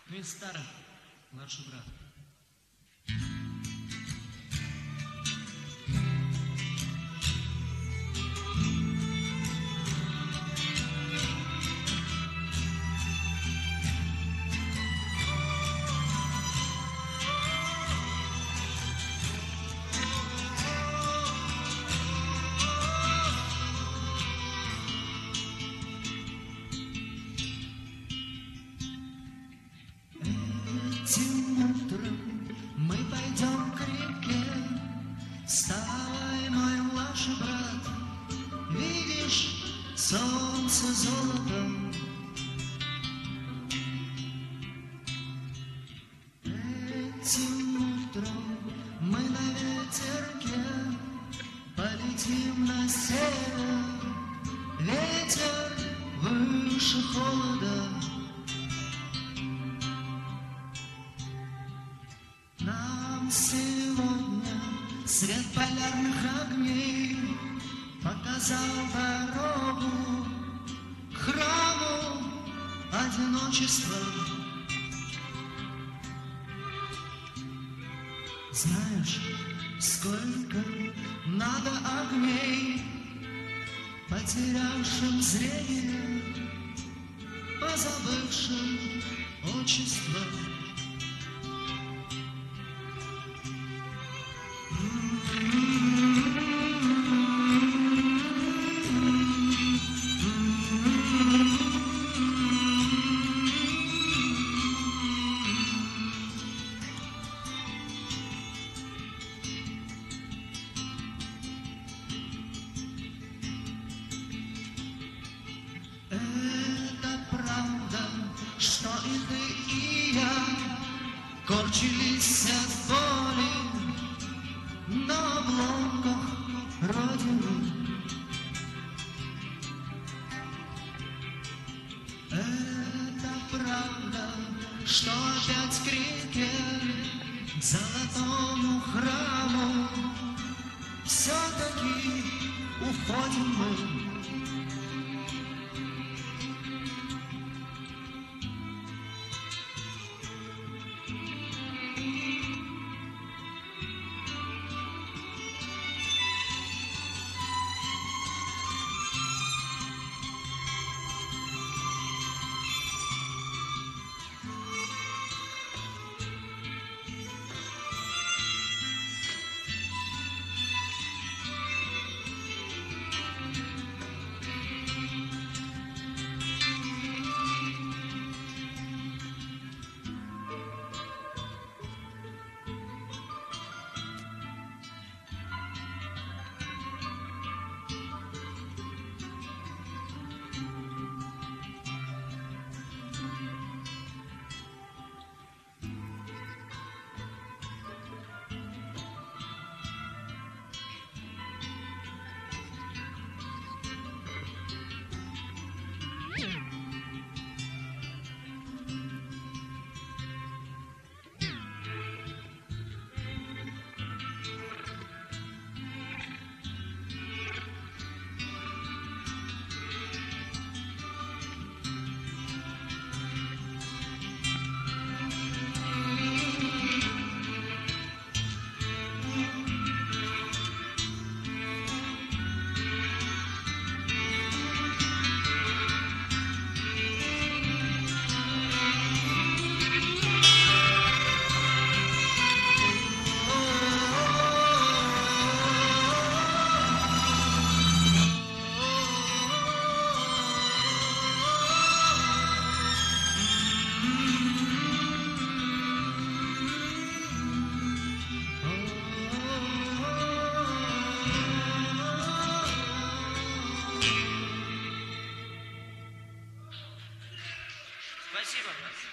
Ну и старый, младший брат. Этим утром мы пойдем к реке. Вставай, мой младший брат, видишь, солнце золотом. Этим утром мы на ветерке полетим на север. Ветер выше холода. Нам сегодня свет полярных огней показал дорогу к храму одиночества. Знаешь, сколько надо огней, потерявшим зрение, позабывшим отчество. Это правда, что и ты, и я корчились от боли на обломках Родины. Это правда, что опять к реке, к золотому храму все-таки уходим мы. Спасибо, брат.